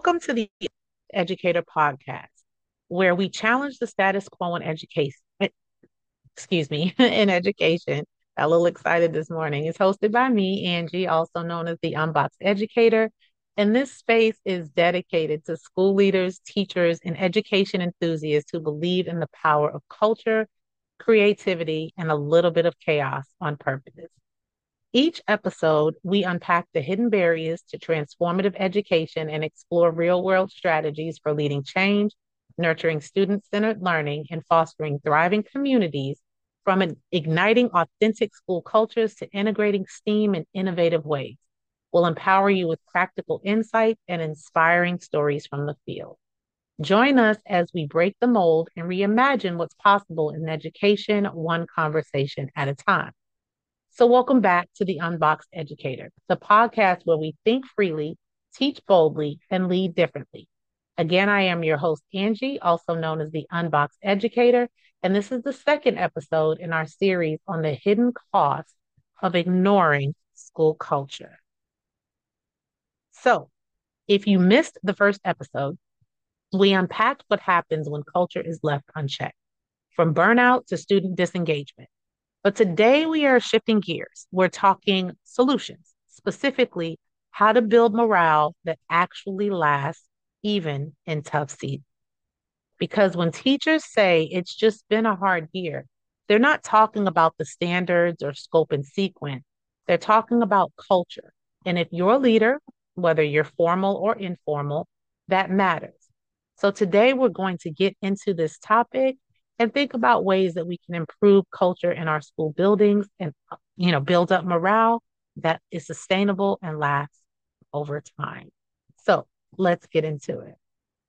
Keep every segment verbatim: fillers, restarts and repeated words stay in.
Welcome to the Educator Podcast, where we challenge the status quo in education. Excuse me, in education. Got a little excited this morning. It's hosted by me, Angie, also known as the Unboxed Educator. And this space is dedicated to school leaders, teachers, and education enthusiasts who believe in the power of culture, creativity, and a little bit of chaos on purpose. Each episode, we unpack the hidden barriers to transformative education and explore real world strategies for leading change, nurturing student centered learning, and fostering thriving communities, from an- igniting authentic school cultures to integrating STEAM in innovative ways. We'll empower you with practical insight and inspiring stories from the field. Join us as we break the mold and reimagine what's possible in education, one conversation at a time. So, welcome back to the Unboxed Educator, the podcast where we think freely, teach boldly, and lead differently. Again, I am your host, Angie, also known as the Unboxed Educator, and this is the second episode in our series on the hidden cost of ignoring school culture. So, if you missed the first episode, we unpacked what happens when culture is left unchecked, from burnout to student disengagement. But today we are shifting gears. We're talking solutions, specifically how to build morale that actually lasts even in tough seasons. Because when teachers say it's just been a hard year, they're not talking about the standards or scope and sequence. They're talking about culture. And if you're a leader, whether you're formal or informal, that matters. So today we're going to get into this topic and think about ways that we can improve culture in our school buildings and, you know, build up morale that is sustainable and lasts over time. So let's get into it.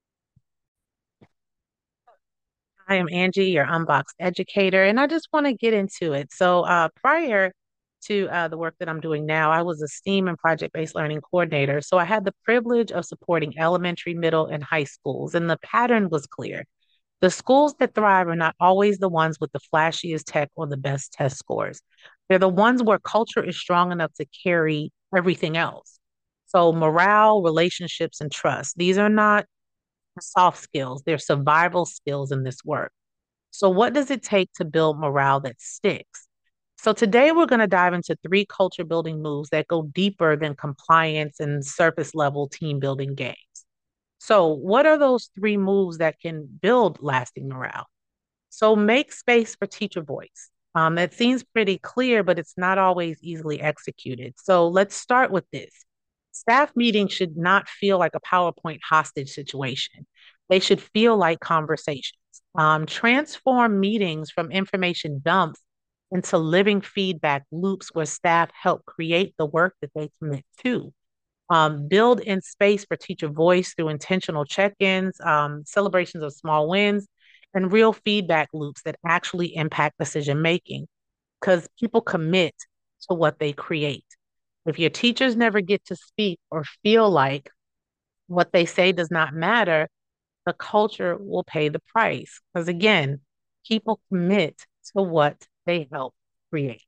I am Angie, your Unboxed Educator, and I just want to get into it. So uh, prior to uh, the work that I'm doing now, I was a STEAM and project-based learning coordinator. So I had the privilege of supporting elementary, middle, and high schools, and the pattern was clear. The schools that thrive are not always the ones with the flashiest tech or the best test scores. They're the ones where culture is strong enough to carry everything else. So, morale, relationships, and trust. These are not soft skills, they're survival skills in this work. So, what does it take to build morale that sticks? So, today we're going to dive into three culture building moves that go deeper than compliance and surface level team building games. So, what are those three moves that can build lasting morale? So, make space for teacher voice. Um, that seems pretty clear, but it's not always easily executed. So, let's start with this. Staff meetings should not feel like a PowerPoint hostage situation. They should feel like conversations. Um, transform meetings from information dumps into living feedback loops where staff help create the work that they commit to. Um, build in space for teacher voice through intentional check-ins, um, celebrations of small wins, and real feedback loops that actually impact decision making, because people commit to what they create. If your teachers never get to speak or feel like what they say does not matter, the culture will pay the price. Because again, people commit to what they help create.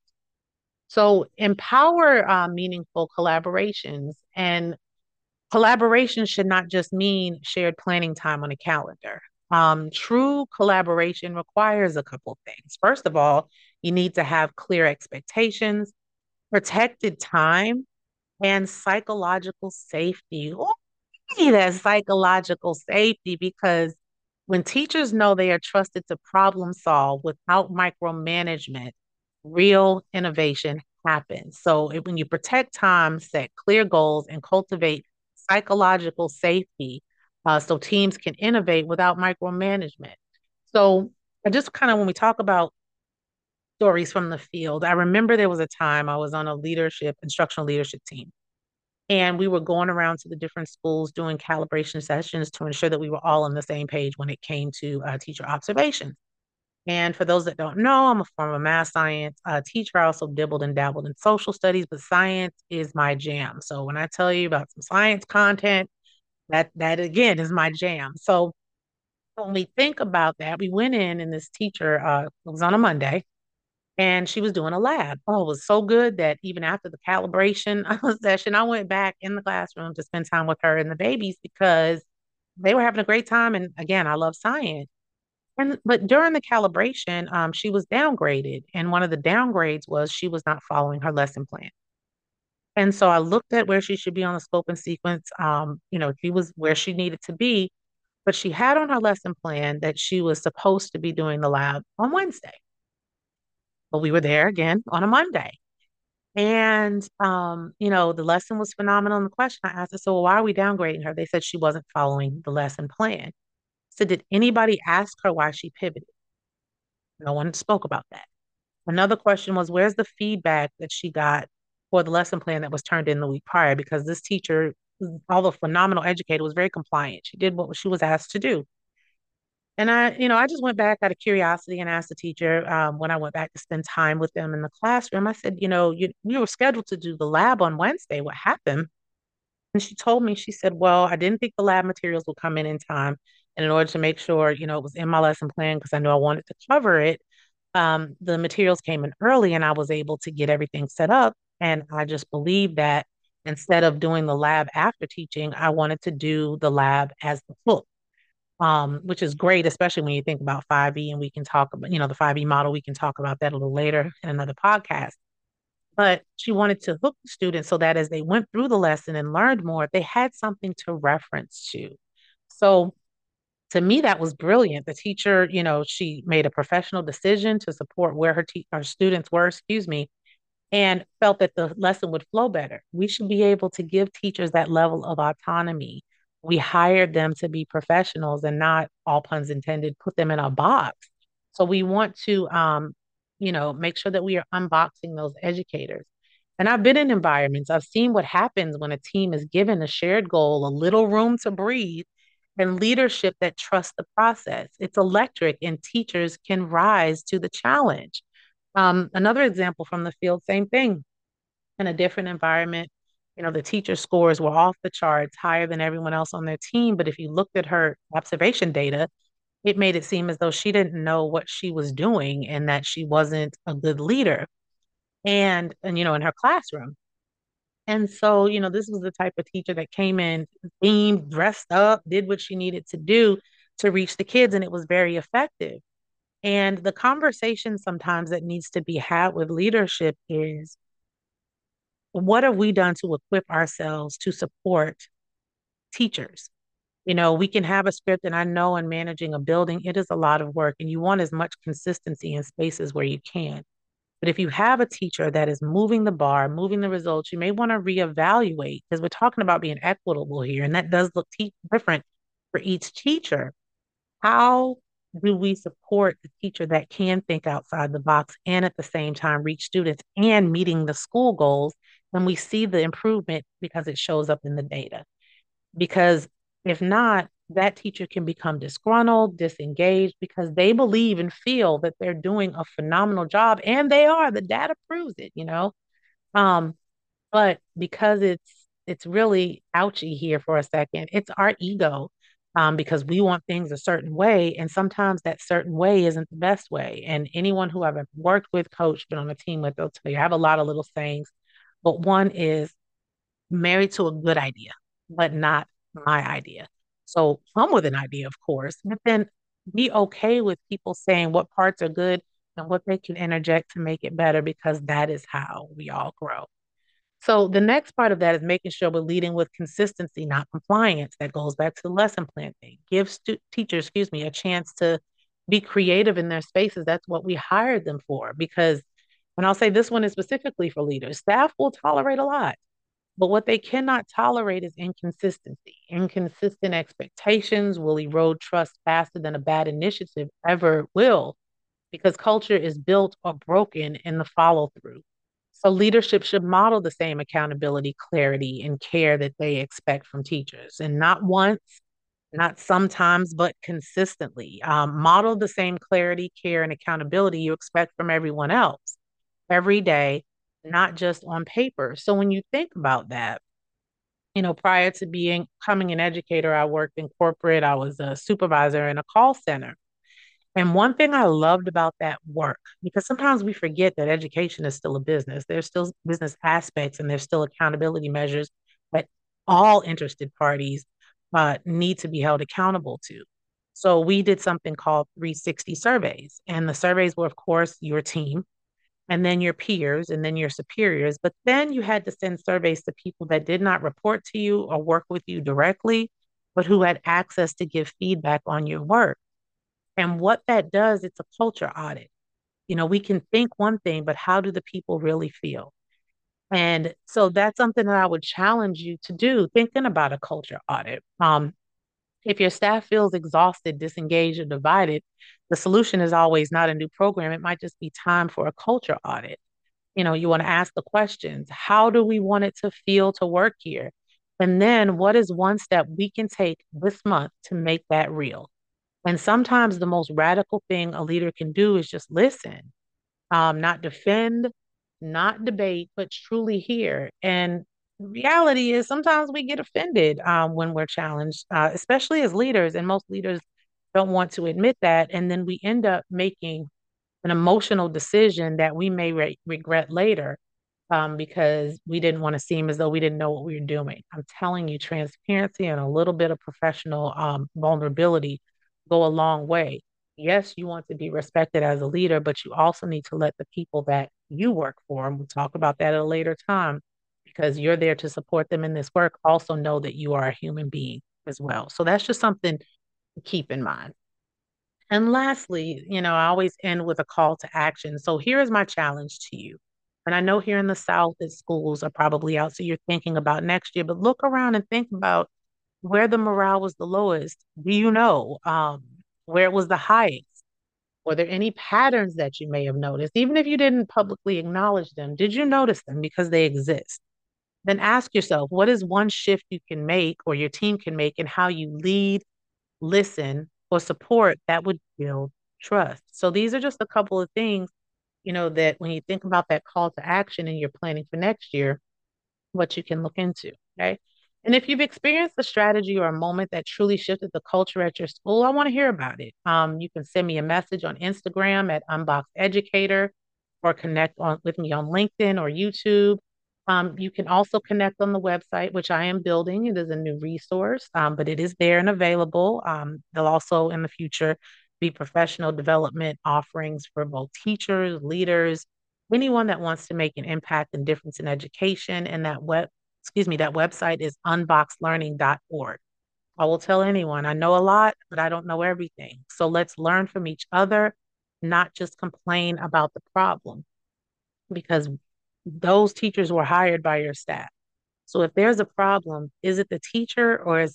So empower uh, meaningful collaborations, and collaboration should not just mean shared planning time on a calendar. Um, true collaboration requires a couple things. First of all, you need to have clear expectations, protected time, and psychological safety. Oh, that psychological safety, because when teachers know they are trusted to problem solve without micromanagement, real innovation happens. So it, when you protect time, set clear goals, and cultivate psychological safety, uh, so teams can innovate without micromanagement. So I just kind of, when we talk about stories from the field, I remember there was a time I was on a leadership, instructional leadership team. And we were going around to the different schools doing calibration sessions to ensure that we were all on the same page when it came to uh, teacher observations. And for those that don't know, I'm a former math science uh, teacher. I also dibbled and dabbled in social studies, but science is my jam. So when I tell you about some science content, that that again is my jam. So when we think about that, we went in and this teacher, uh, it was on a Monday, and she was doing a lab. Oh, it was so good that even after the calibration session, I went back in the classroom to spend time with her and the babies because they were having a great time. And again, I love science. And but during the calibration, um, she was downgraded, and one of the downgrades was she was not following her lesson plan. And so I looked at where she should be on the scope and sequence. Um, you know, she was where she needed to be, but she had on her lesson plan that she was supposed to be doing the lab on Wednesday. But we were there again on a Monday. And um, you know, the lesson was phenomenal. And the question I asked her, so why are we downgrading her? They said she wasn't following the lesson plan. So did anybody ask her why she pivoted? No one spoke about that. Another question was, where's the feedback that she got for the lesson plan that was turned in the week prior? Because this teacher, although phenomenal educator, was very compliant. She did what she was asked to do. And I, you know, I just went back out of curiosity and asked the teacher um, when I went back to spend time with them in the classroom. I said, you know, you, you were scheduled to do the lab on Wednesday. What happened? And she told me, she said, well, I didn't think the lab materials would come in in time. And in order to make sure, you know, it was in my lesson plan because I knew I wanted to cover it, um, the materials came in early and I was able to get everything set up. And I just believed that instead of doing the lab after teaching, I wanted to do the lab as the book, um, which is great, especially when you think about five E and we can talk about, you know, the five E model. We can talk about that a little later in another podcast. But she wanted to hook the students so that as they went through the lesson and learned more, they had something to reference to. So to me, that was brilliant. The teacher, you know, she made a professional decision to support where her, te- her students were, excuse me, and felt that the lesson would flow better. We should be able to give teachers that level of autonomy. We hired them to be professionals and not, all puns intended, put them in a box. So we want to, um, you know, make sure that we are unboxing those educators. And I've been in environments, I've seen what happens when a team is given a shared goal, a little room to breathe, and leadership that trusts the process. It's electric, and teachers can rise to the challenge. Um, another example from the field, same thing in a different environment. You know, the teacher scores were off the charts, higher than everyone else on their team. But if you looked at her observation data, it made it seem as though she didn't know what she was doing and that she wasn't a good leader. And, and you know, in her classroom. And so, you know, this was the type of teacher that came in themed, dressed up, did what she needed to do to reach the kids, and it was very effective. And the conversation sometimes that needs to be had with leadership is, what have we done to equip ourselves to support teachers? You know, we can have a script, and I know in managing a building, it is a lot of work, and you want as much consistency in spaces where you can. But if you have a teacher that is moving the bar, moving the results, you may want to reevaluate because we're talking about being equitable here, and that does look te- different for each teacher. How do we support the teacher that can think outside the box and at the same time reach students and meeting the school goals when we see the improvement because it shows up in the data? Because if not, that teacher can become disgruntled, disengaged because they believe and feel that they're doing a phenomenal job, and they are. The data proves it, you know. Um, but because it's it's really ouchy here for a second, it's our ego, um, because we want things a certain way, and sometimes that certain way isn't the best way. And anyone who I've worked with, coached, been on a team with, they'll tell you I have a lot of little sayings, but one is married to a good idea, but not my idea. So come with an idea, of course, but then be okay with people saying what parts are good and what they can interject to make it better, because that is how we all grow. So the next part of that is making sure we're leading with consistency, not compliance. That goes back to the lesson plan thing. Give stu- teachers, excuse me, a chance to be creative in their spaces. That's what we hired them for. Because, and I'll say this one is specifically for leaders, staff will tolerate a lot, but what they cannot tolerate is inconsistency. Inconsistent expectations will erode trust faster than a bad initiative ever will, because culture is built or broken in the follow through. So leadership should model the same accountability, clarity, and care that they expect from teachers, and not once, not sometimes, but consistently. Um, model the same clarity, care, and accountability you expect from everyone else every day, not just on paper. So when you think about that, you know, prior to being becoming an educator, I worked in corporate. I was a supervisor in a call center. And one thing I loved about that work, because sometimes we forget that education is still a business, there's still business aspects and there's still accountability measures that all interested parties uh, need to be held accountable to. So we did something called three sixty surveys. And the surveys were, of course, your team and then your peers and then your superiors. But then you had to send surveys to people that did not report to you or work with you directly, but who had access to give feedback on your work. And what that does, it's a culture audit. You know, we can think one thing, but how do the people really feel? And so that's something that I would challenge you to do, thinking about a culture audit. Um, if your staff feels exhausted, disengaged, or divided, the solution is always not a new program. It might just be time for a culture audit. You know, you want to ask the questions. How do we want it to feel to work here? And then what is one step we can take this month to make that real? And sometimes the most radical thing a leader can do is just listen, um, not defend, not debate, but truly hear. And reality is sometimes we get offended um, when we're challenged, uh, especially as leaders. And most leaders don't want to admit that. And then we end up making an emotional decision that we may re- regret later um, because we didn't want to seem as though we didn't know what we were doing. I'm telling you, transparency and a little bit of professional um, vulnerability go a long way. Yes, you want to be respected as a leader, but you also need to let the people that you work for, and we'll talk about that at a later time, because you're there to support them in this work, also know that you are a human being as well. So that's just something to keep in mind. And lastly, you know, I always end with a call to action. So here is my challenge to you. And I know here in the South that schools are probably out, so you're thinking about next year, but look around and think about where the morale was the lowest. Do you know um, where it was the highest? Were there any patterns that you may have noticed? Even if you didn't publicly acknowledge them, did you notice them because they exist? Then ask yourself, what is one shift you can make or your team can make in how you lead, listen, or support that would build trust? So these are just a couple of things, you know, that when you think about that call to action and you're planning for next year, what you can look into. Okay. And if you've experienced a strategy or a moment that truly shifted the culture at your school, I want to hear about it. Um, you can send me a message on Instagram at Unbox Educator or connect on, with me on LinkedIn or YouTube. Um, you can also connect on the website, which I am building. It is a new resource, um, but it is there and available. Um, there'll also in the future be professional development offerings for both teachers, leaders, anyone that wants to make an impact and difference in education. And that web, excuse me, that website is unbox learning dot org. I will tell anyone, I know a lot, but I don't know everything. So let's learn from each other, not just complain about the problem, because those teachers were hired by your staff. So if there's a problem, is it the teacher or is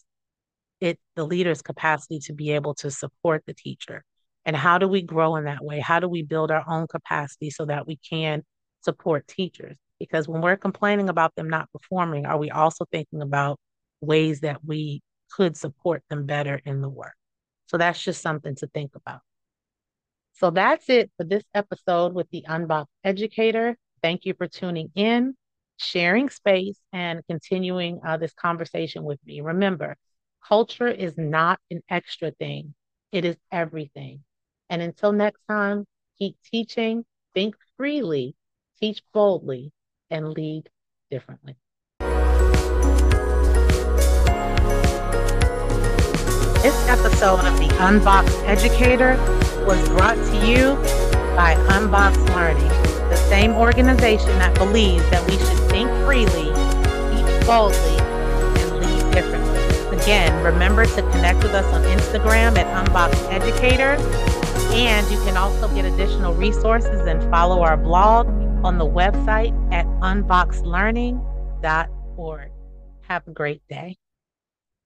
it the leader's capacity to be able to support the teacher? And how do we grow in that way? How do we build our own capacity so that we can support teachers? Because when we're complaining about them not performing, are we also thinking about ways that we could support them better in the work? So that's just something to think about. So that's it for this episode with the Unbox Educator. Thank you for tuning in, sharing space, and continuing uh, this conversation with me. Remember, culture is not an extra thing, it is everything. And until next time, keep teaching, think freely, teach boldly, and lead differently. This episode of the Unbox Educator was brought to you by Unbox Learning, the same organization that believes that we should think freely, teach boldly, and lead differently. Again, remember to connect with us on Instagram at Unbox Educator, and you can also get additional resources and follow our blog on the website at unbox learning dot org. Have a great day.